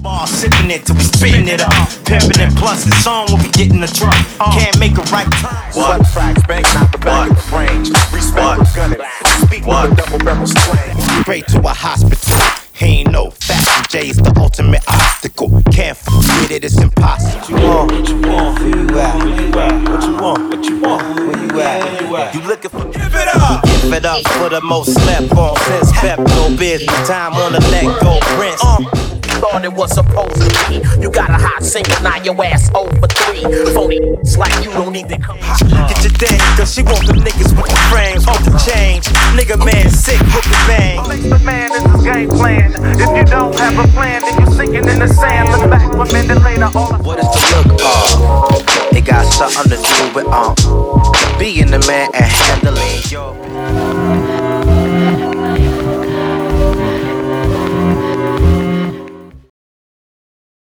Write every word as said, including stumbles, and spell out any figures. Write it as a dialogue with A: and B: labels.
A: bar, sipping it till we spitting it up. Pimping it plus the song will be getting the truck. Can't make a right time.
B: What tracks, bang, not the back of the range. Respect the gunning. Speak with a double barrel swing.
A: Straight to a hospital. Ain't no fashion, J's the ultimate obstacle. Can't f with it, it's impossible. What you want? What you want? Where you at? Where you at? What you want? What you want? Where you at? Where you at? You looking for? Give it up! Give it up for the most slept on since Pepto Bismol. Time on the let go, Prince. Uh.
C: Thought it was supposed to be. You got a hot single, now your ass over three. Phony, it's like you don't even come.
A: Get your dang, cause she want them niggas with the frames, off the change. Nigga man sick with the bang.
D: The man, this is game plan. If you don't have a plan, then you sinking in the sand. Look back one minute later, all
A: what is the look of? It got something to do with um being the man and handling yo.